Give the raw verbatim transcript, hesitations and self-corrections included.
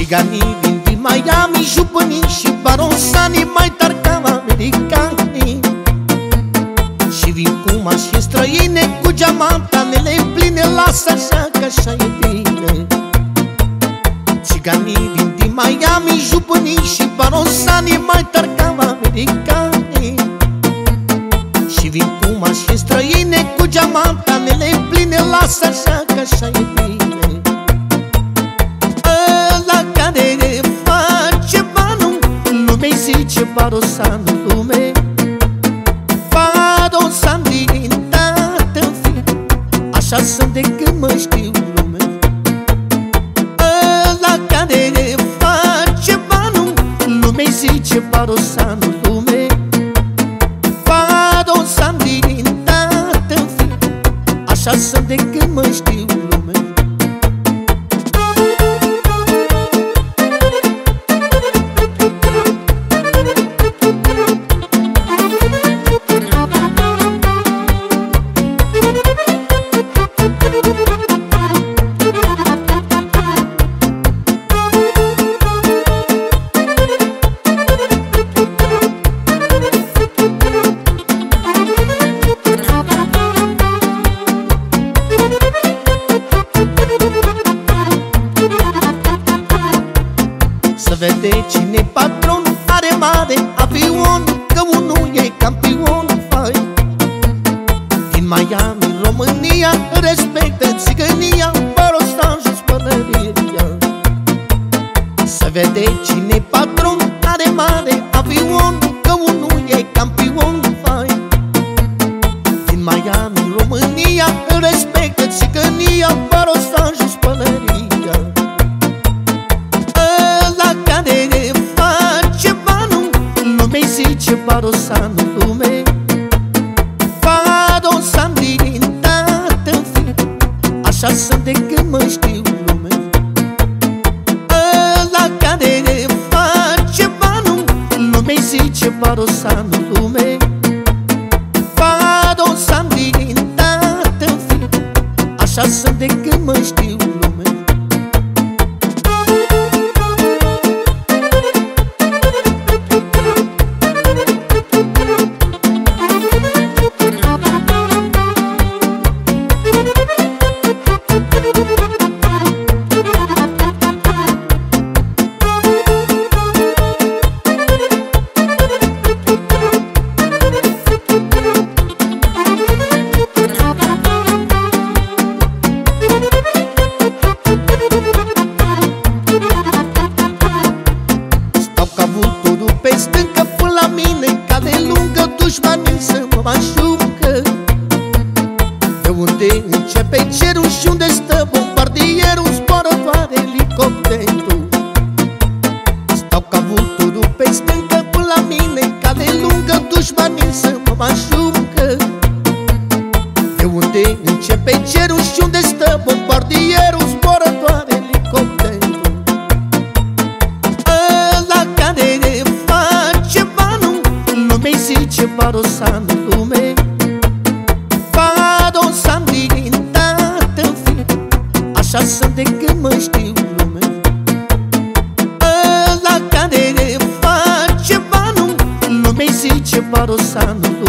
Țiganii vin din Miami, jupânii și baronsanii, mai tari ca americanii. Și vin cu mașini străine, cu geamantanele pline, lasă așa că așa e bine. Țiganii vin din Miami, jupânii și baronsanii, mai tari ca americanii. Și vin cu mașini străine, cu geamantanele pline, lasă așa că așa e bine. Ăla care face banul lumei zice barosanul lume. Barosan din tată-n fi, așa sunt de când mă știu lume. Ăla care face banul lumei zice barosanul lume. Barosan din tată-n fi, așa sunt de când mă știu lume. Să vede cine patron, are mare avion, că unul e campion, fai. Din Miami, România, respectă țigănia, barosan jos pălăria. Să vede cine patron, are mare avion, că unul e campion, fai. Din Miami, România, respectă țigănia, barosan jos pălăria. Zice barosanul lume. Barosan din tată-n fi, așa sunt de când mă știu lume. Ăla care face banul lumei zice barosanul lume. Barosan din tată-n fi, așa sunt de când mă știu lume. Pe stâncă până la mine, ca de lungă dușmanii să mă mașucă. De unde începe cerul și unde stă bombardierul, zboară doar elicopterul. Stau ca vulturul pe stâncă până la mine, ca de lungă dușmanii să mă mașucă. De unde începe cerul și unde stă bombardierul, zboară doar elicopterul. Ăla care zice barosanul lume. Barosan din tată-n fi, așa sunt de când mă știu lume. Ăla care face banul lumei zice barosanul